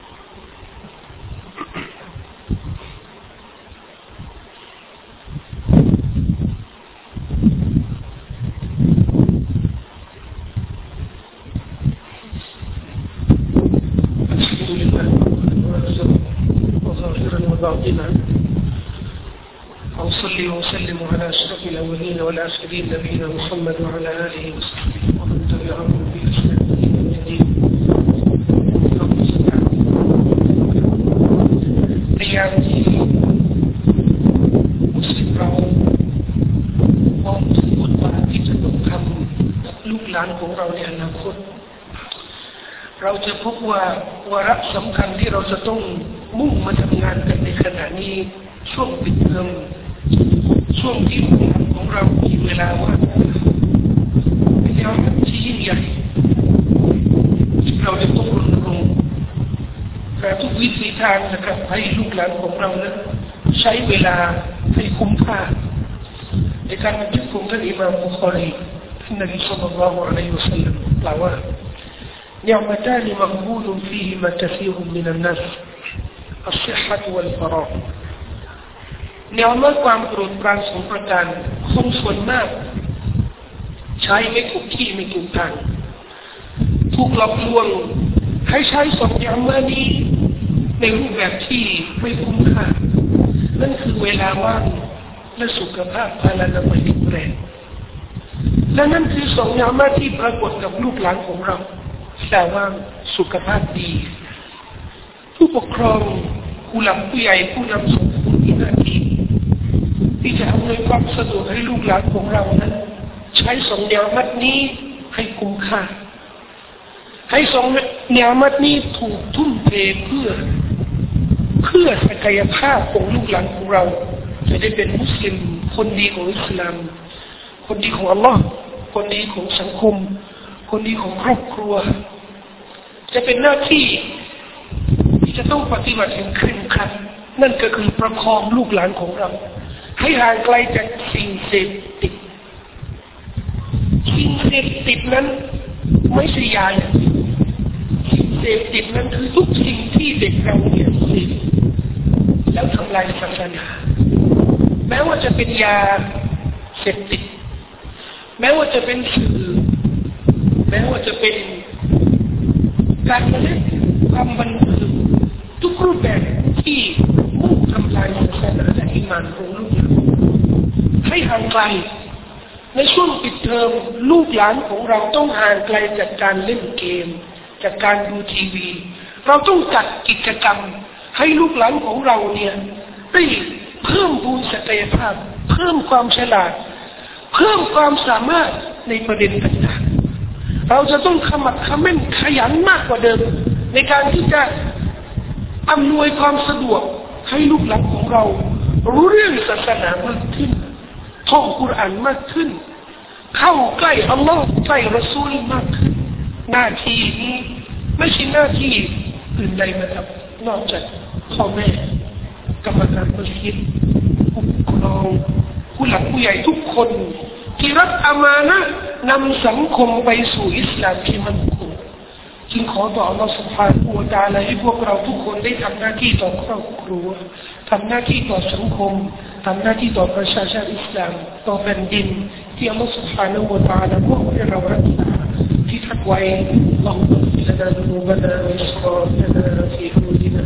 وصلي وسلم على أشرف الأولين والآخرين نبينا محمد وعلى آله وصحبه ومن تبعهم بإحسان إلى يوم الدين. ในยามที่มุสลิมเรามองถึงบทบาทที่จะต้องทำกับลูกหลานของเราในอนาคตเราจะพบว่าวาระสำคัญที่เราจะต้องมุ่งมาทำงานกันในขณะนี้ช่วงปิดเทอมช่วงที่ของเรามีเวลาว่างเป็นยามที่ยิ่งใหญ่เราจะต้องรณรงค์หาทุกวิธีทางนะครับให้ลูกหลานของเรานั้นใช้เวลาให้คุ้มค่าในการบันทึกของท่านอิหม่ามบุคอรีท่านนบีศ็อลลัลลอฮุอะลัยฮิวะซัลลัมกล่าวว่า نعمتان مغبون فيهما كثير من الناس الصحة والفراغ แนวโน้มความโปรดปรานสองประการคนส่วนมากใช้ไม่ถูกที่ไม่ถูกทางถูกหลอกลวงให้ใช้สองอย่างนี้ในรูปแบบที่ไม่คุ้มค่านั่นคือเวลาว่างและสุขภาพพลานามัยแข็งแรงและนั่นคือสองอย่างที่ปรากฏกับลูกหลานของเราแต่ว่าสุขภาพดีผู้ปกครองผู้หลักผู้ใหญ่ผู้นำส่งผู้มีหน้าที่ที่จะอำนวยความสะดวกให้ลูกหลานของเรานั้นใช้สองแนวมัดนี้ให้คุ้มค่าให้สองแนวมัดนี้ถูกทุ่มเทเพื่อเพื่อศักยภาพของลูกหลานของเราจะได้เป็นมุสลิมคนดีของอิสลามคนดีของอัลลอฮ์คนดีของสังคมคนดีของครอบครัวจะเป็นหน้าที่ที่จะต้องปฏิบัติอย่างเคร่งครัดนั่นก็คือประคองลูกหลานของเราให้ห่างไกลจากสิ่งเสพติดสิ่งเสพติดนั้นไม่ใช่ยาอย่างเดียวสิ่งเสพติดนั้นคือทุกสิ่งที่เด็กเราเนี่ยเสพแล้วทำลายศาสนาแม้ว่าจะเป็นยาเสพติดแม้ว่าจะเป็นสื่อแม้ว่าจะเป็นการเล่นความบันเทิงทุกรูปแบบที่มุ่งทำลายศาสนาและอิมานของลูกหลานให้ห่างไกลในช่วงปิดเทอมลูกหลานของเราต้องห่างไกลจากการเล่นเกมจากการดูทีวีเราต้องจัดกิจกรรมให้ลูกหลานของเราเนี่ยได้เพิ่มพูนศักยภาพเพิ่มความฉลาดเพิ่มความสามารถในประเด็นต่างๆเราจะต้องขมักเขม้นขยันมากกว่าเดิมในการที่จะอำนวยความสะดวกให้ลูกหลานของเรารู้เรื่องศาสนามากขึ้นท่องกุรอานมากขึ้นเข้าใกล้อัลลอฮ์ใกล้รอซูลมากขึ้นหน้าที่นี้ไม่ใช่หน้าที่อื่นใดนะครับนอกจากพ่อแม่กรรมการมัสยิดผู้ปกครองผู้หลักผู้ใหญ่ทุกคนที่รับอามานะห์นำสังคมไปสู่อิสลามที่มั่นคงจึงขอต่ออัลลอฮฺ سبحانه และ تعالى ให้พวกเราทุกคนได้ทำหน้าที่ต่อครอบครัวทำหน้าที่ต่อสังคมทำหน้าที่ต่อประชาชาติอิสลามต่อแผ่นดินที่อัลลอฮฺ سبحانه และ تعالى บอกให้เรารักษาที่ทักไว้อัลลอฮฺบัฟรลนาดุนูบนาวะอิสราฟนาฟีอุมูรินา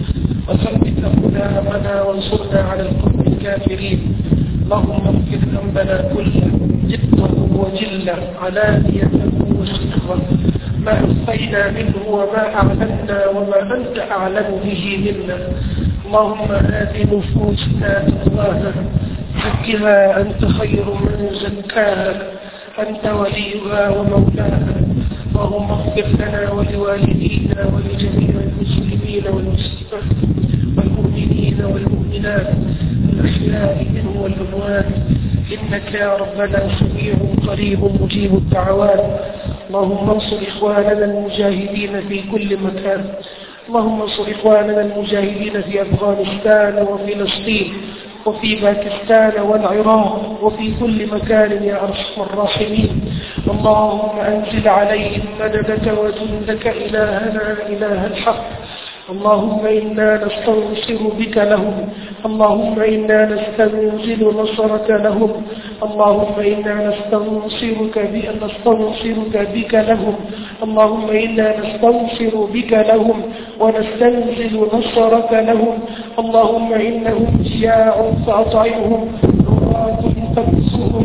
وثبت أقدامنا وانصرنا على القوم الكافرين اللهم اغفر ذنبنا كله جده وجله علانيته وسره ما أخفينا منه وما أعلنا وما أنت أعلم به منا اللهم آت نفوسنا تقواها زكها أنت خير من زكاها أنت وليها ومولاها اللهم اغفر لنا ولوالدينا ولجميع المسلمين والمسلمات والمؤمنين والمؤمنات الأحياء منهم والأموات إنك يا ربنا سميع قريب مجيب الدعوات اللهم انصر إخواننا المجاهدين في كل مكان اللهم انصر إخواننا المجاهدين في أفغانستان وفلسطين وفي باكستان والعراق وفي كل مكان يا أرحم الراحمين اللهم أنزل عليهم مددك وجندك إلهنا إله الحق اللهم إنا نستنصر بك لهم اللهم إنا نستنزل نصرك لهم اللهم إنا نستنصرك بأن نستنصرك بك لهم اللهم إنا نستنصر بك لهم ونستنزل نصرك لهم اللهم إنهم جياع فأطعمهم عراة فاكسهم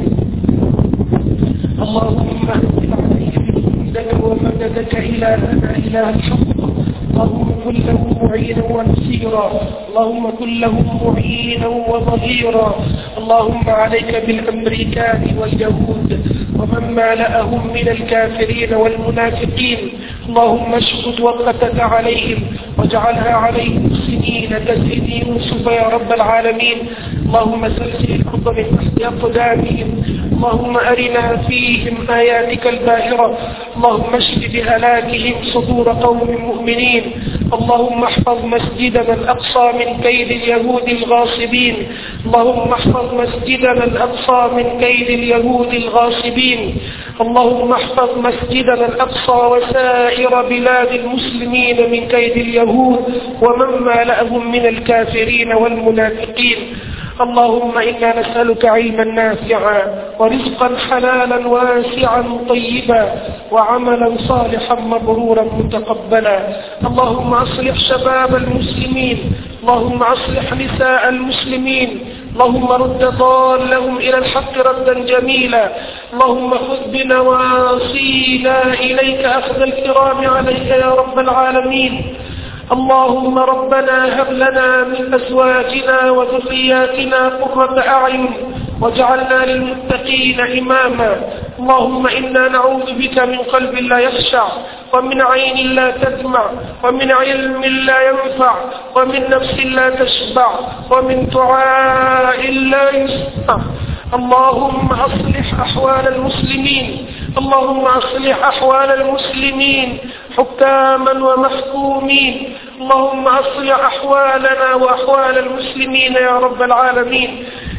اللهم أنزل عليهم جندك ومددك إلهنا إله الحق اللهم كن لهم معينا ونصيرا اللهم كن لهم معينا وظهيرا اللهم عليك بالأمريكان واليهود ومن مالأهم من الكافرين والمنافقين اللهم اشهد وقتك عليهم واجعلها عليهم سنين كسن يوسف يا رب العالمين اللهم زلزل الأرض من تحت أقدامهم اللهم أرنا فيهم آياتك الباهرة اللهم اشف بهلاكهم صدور قوم مؤمنين اللهم احفظ مسجدنا الأقصى من كيد اليهود الغاصبين اللهم احفظ مسجدنا الأقصى من كيد اليهود الغاصبين اللهم احفظ مسجدنا الأقصى وسائر بلاد المسلمين من كيد اليهود ومن مالأهم من الكافرين والمنافقين اللهم إنا نسألك علما نافعا ورزقا حلالا واسعا طيبا وعملا صالحا مبرورا متقبلا اللهم أصلح شباب المسلمين اللهم أصلح نساء المسلمين اللهم رد ضالهم إلى الحق ردا جميلا اللهم خذ بنواصينا إليك أخذ الكرام عليك يا رب العالمين اللهم ربنا هب لنا من أزواجنا وذرياتنا قرة أعين واجعلنا للمتقين إماما اللهم إنا نعوذ بك من قلب لا يخشع ومن عين لا تدمع ومن علم لا ينفع ومن نفس لا تشبع ومن دعاء لا يسمع اللهم أصلح أحوال المسلمين اللهم أصلح أحوال المسلمين حكاما ومحكومين اللهم أصلح أحوالنا وأحوال المسلمين يا رب العالمين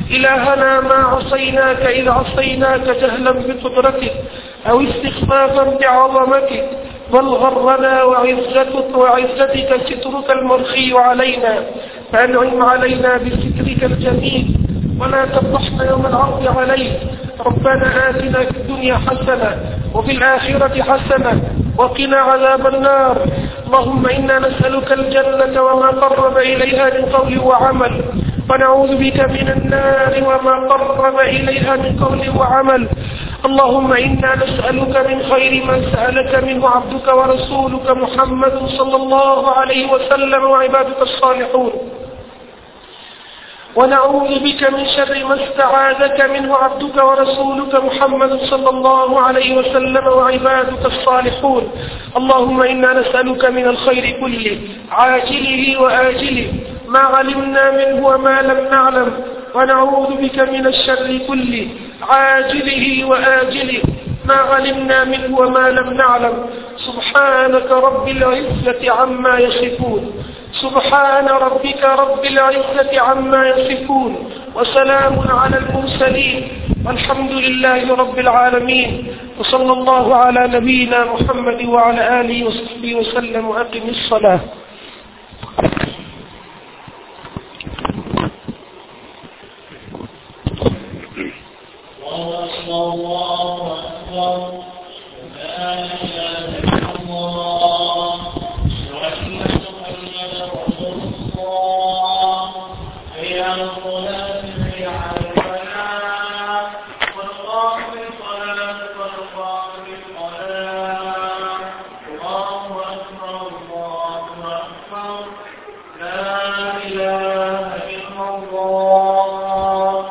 إلهنا ما عصيناك إذ عصيناك جهلا بقدرتك أو استخفافا بعظمتك، بل غرنا وعزتك وعزتك سترك المرخي علينا، فأنعم علينا بسترك الجميل ولا تفضحنا يوم العرض عليك. ربنا آتنا في الدنيا حسنة وفي الآخرة حسنة وقنا عذاب النار. اللهم إنا نسألك الجنة وما قرب إليها من قول وعمل، ونعوذ بك من النار وما قرب إليها من قول وعمل. اللهم إنا نسألك من خير ما سألك منه عبدك ورسولك محمد صلى الله عليه وسلم وعبادك الصالحون، ونعوذ بك من شر ما استعاذك منه عبدك ورسولك محمد صلى الله عليه وسلم وعبادك الصالحون. اللهم إنا نسألك من الخير كله عاجله وآجله ما علمنا منه وما لم نعلم، ونعوذ بك من الشر كله عاجله وآجله ما علمنا منه وما لم نعلم. سبحانك رب العزة عما يصفون، سبحان ربك رب العزة عما يصفون، وسلام على المرسلين، والحمد لله رب العالمين. وصلى الله على نبينا محمد وعلى آله وصحبه وسلم. وأقم الصلاة. الله أكبر، لا إله إلا الله، وأشهد أن رسول الله، حي على الصلاة حي على الفلاح، قد قامت الصلاة قد قامت الصلاة، الله أكبر الله أكبر، لا إله إلا الله.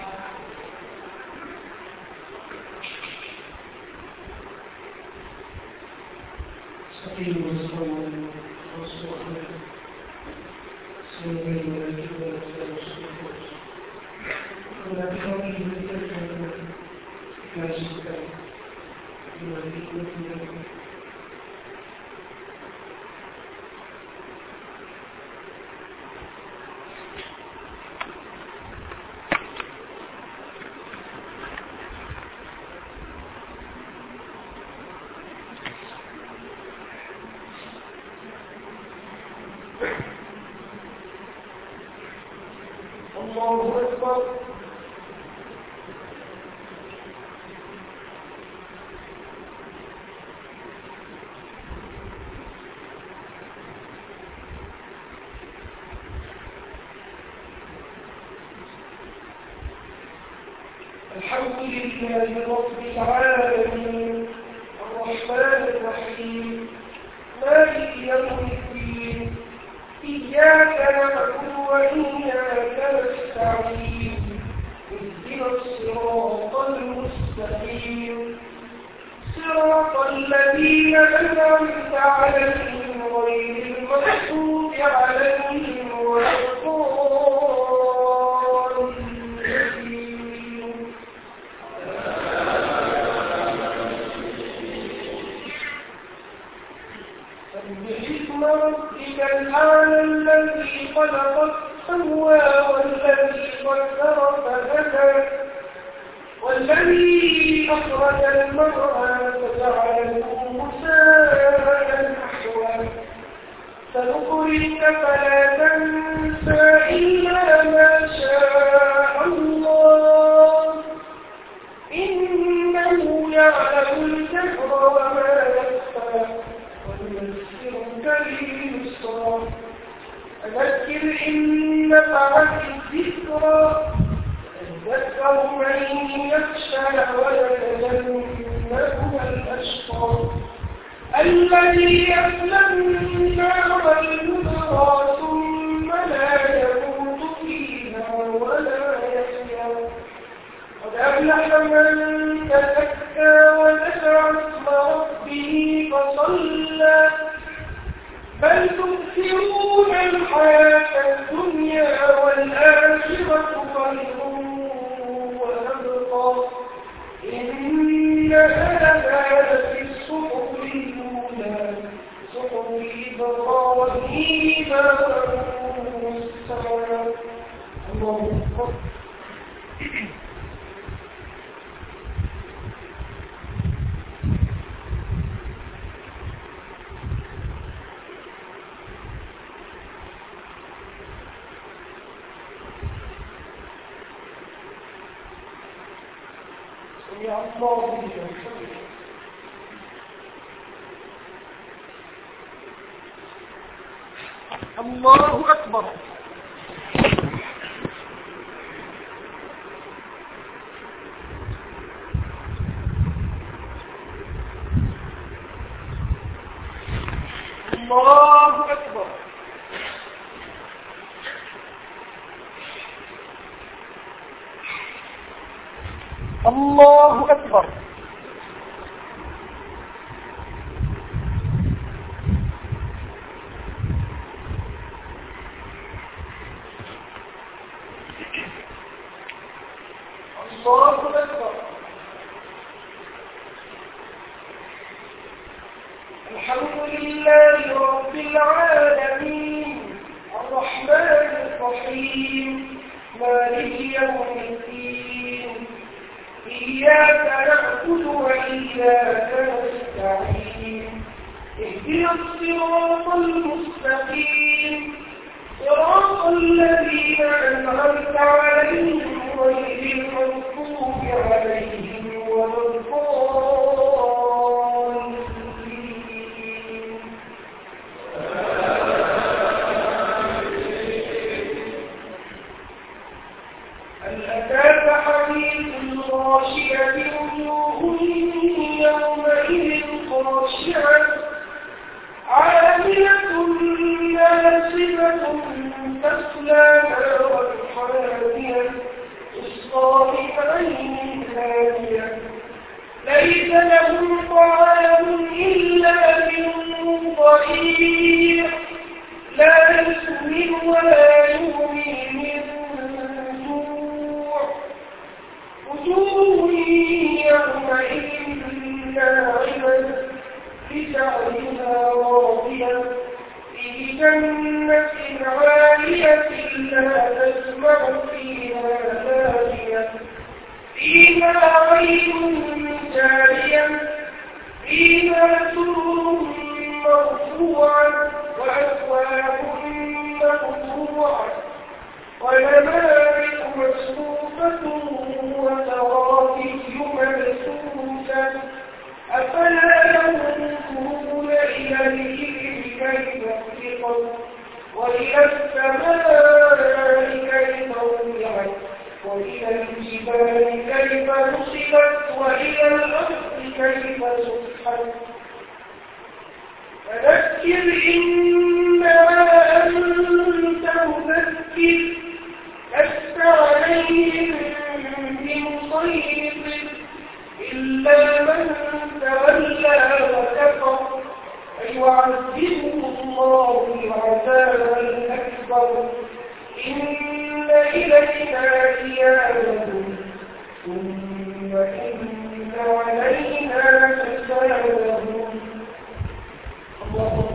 الله أكبر. الحمد لله رب العالمين الرحمن الرحيم مالك يوم الدين، إياك نعبد وإياك نستعين، اهدنا الصراط المستقيم، صراط الذين أنعمت عليهم غير المغضوب عليهم ولا الضالين. بحكم ربك الأعلى الذي خلق فسوى والذي قدر فهدى والذي أخرج المرعى فجعله غثاء نحوا سنقرئك فلا تنسى إلا ما شاء الله إنه يعلم الجهر وما يخفى ونيسرك لليسرى فذكر إن نفعت الذكرى يذكر من يخشى ويتجنبها الأشقى الذي يصلى النار الكبرى ثم لا يموت فيها ولا يحيا قد أفلح من تزكى وذكر اسم ربه فصلى بل تؤثرون الحياة الدنيا والآخرة خير وأبقى إن هذا لفي الصحف الأولى صحف إبراهيم وموسى. الله أكبر. سمع الله لمن حمده. الله أكبر. الله أكبر. الله أكبر. الله أكبر. الحمد لله رب العالمين الرحمن الرحيم مالك يوم الدين إياك نعبد وإياك نستعين اهدنا الصراط المستقيم صراط الذين أنعمت عليهم غير المغضوب عليهم ولا الضالين. هل أتاك حديث الغاشية وجوه يومئذ خاشعة عاملة ناصبة تصلى نارا حامية تسقى من عين آنية ليس لهم طعام إلا من ضريع لا يسمن ولا يغني من جوع وجوه يومئذ ناعمة لسعيها راضية في جنة عالية لا تسمع فيها لاغية فيها عين جارية فيها سرر مرفوعة وأكواب مرفوعة ونمارق مصفوفة وزرابي مبثوثة أفلا ينظرون إلى الإبل كيف خلقت وإلى السماء كيف رفعت وإلى الجبال كيف نصبت وإلى الأرض كيف سطحت فذكر إنما أنت مذكر لست عليهم بمسيطر إلا من تولى وكفر فيعذبه الله العذاب الأكبر إن إلينا إيابهم ثم إن علينا حسابهم. الله